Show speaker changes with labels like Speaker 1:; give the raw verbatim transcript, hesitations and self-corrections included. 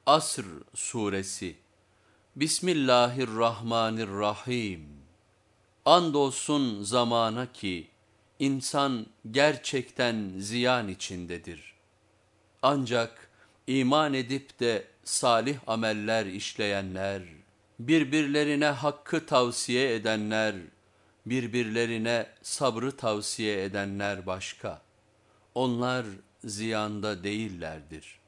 Speaker 1: Asr Suresi. Bismillahirrahmanirrahim. Andolsun zamana ki insan gerçekten ziyan içindedir. Ancak iman edip de salih ameller işleyenler, birbirlerine hakkı tavsiye edenler, birbirlerine sabrı tavsiye edenler başka. Onlar ziyanda değillerdir.